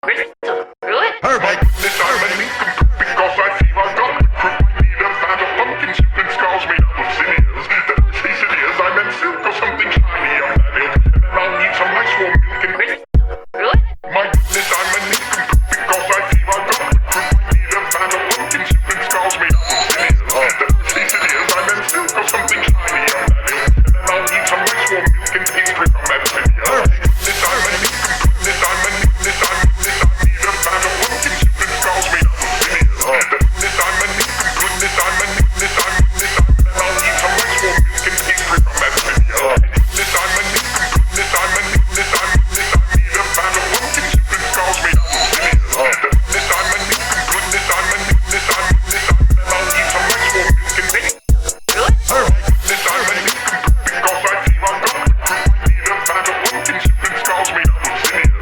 Really? Perfect. This I'm an incomplete because I feel I got the crook. I need a band of pumpkin soup and skulls made up of sinews. Then I say sinews, I meant silk or something shiny of that ilk. And then I'll need some nice warm milk and Really? my goodness, I'm an incomplete because I feel I got the crook. I need a band of pumpkin soup and skulls made up of sinews. Then I say sinews, I meant silk or something shiny of that ilk. And then I'll need some nice warm milk and pastry from that sinews. This I'm an incomplete, this I'm an this I'm this I need a band of pumpkin soup and skulls made up of sinews. This I'm an incomplete, this I'm an this I'm this I'm then I'll need some nice warm milk and pastry from that sinews. This I'm an incomplete, this I'm an this I'm this I need a band of pumpkin soup and skulls made up of sinews. This I'm an incomplete, this I'm an this I'm this I'm then I'll need some nice warm milk and pastry. Really? This I'm an incomplete because I feel I got the crook. I need a band of pumpkin soup and skulls made up of sinews.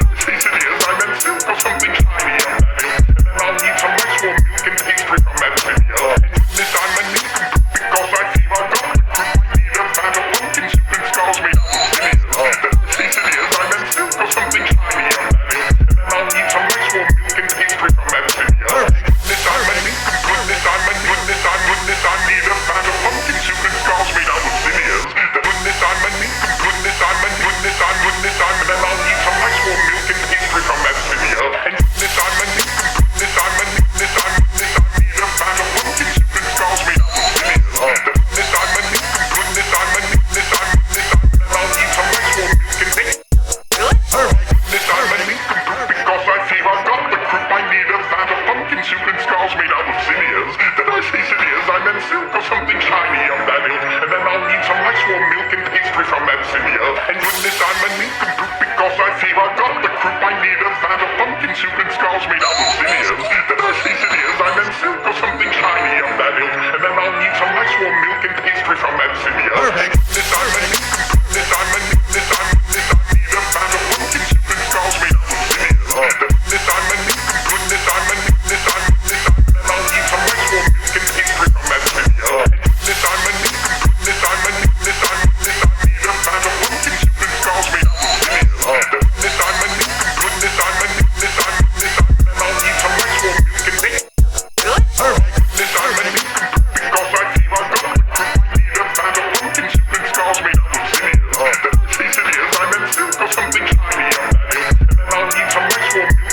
I meant silk or something shiny of that ilk. And then I'll need some nice warm milk and pastry from that sinews. This I'm an incomplete because I feel I got the crook. I need a band of pumpkin soup and skulls made up of sinews. I meant silk or something shiny of that ilk. And then I'll need some nice warm milk and pastry from that sinews. This I'm an incomplete, this I'm an this I'm this I need a band of pumpkin soup and skulls made up of sinews. This I'm an incomplete, this I'm an this I'm this I'm and then I'll need some nice warm milk and pastry from that sinews. And this I'm an incomplete, this I'm an this I'm this I need a band of pumpkin soup and skulls made up of sinews. This I'm an incomplete, this I'm an this I'm this I'm and then I'll need some nice warm milk and pastry. Really? This I'm an incomplete because I feel I got the crook. I need a band of pumpkin soup and skulls made out of sinews. Did I say sinews? I meant silk or something shiny of that ilk. And then I'll need some nice warm milk and pastry from that sinews. And goodness, I'm an incomplete because I feel I got the crook. I need a band of pumpkin soup and skulls made out of sinews. Did I say sinews? I meant silk or something shiny of that ilk. And then I'll need some nice warm milk and pastry from that sinews. This I'm an incomplete, this I'm an this I'm this I need a band of pumpkin soup and skulls made out of sinews. This I'm an incomplete, this I'm an this I'm this I'm then I'll need some nice warm milk and pastry from that sinews. This I'm an incomplete, this I'm an this I'm this I need a band of pumpkin soup and skulls made out of sinews. This I'm an incomplete, this I'm an this I'm this I'm then I'll need some nice warm milk and pastry. Really? This I'm an incomplete because I feel I got the crook. I need a band of pumpkin soup and skulls made out of sinews. Did I say sinews? I meant silk or something shiny of that ilk. And then I'll need some nice warm milk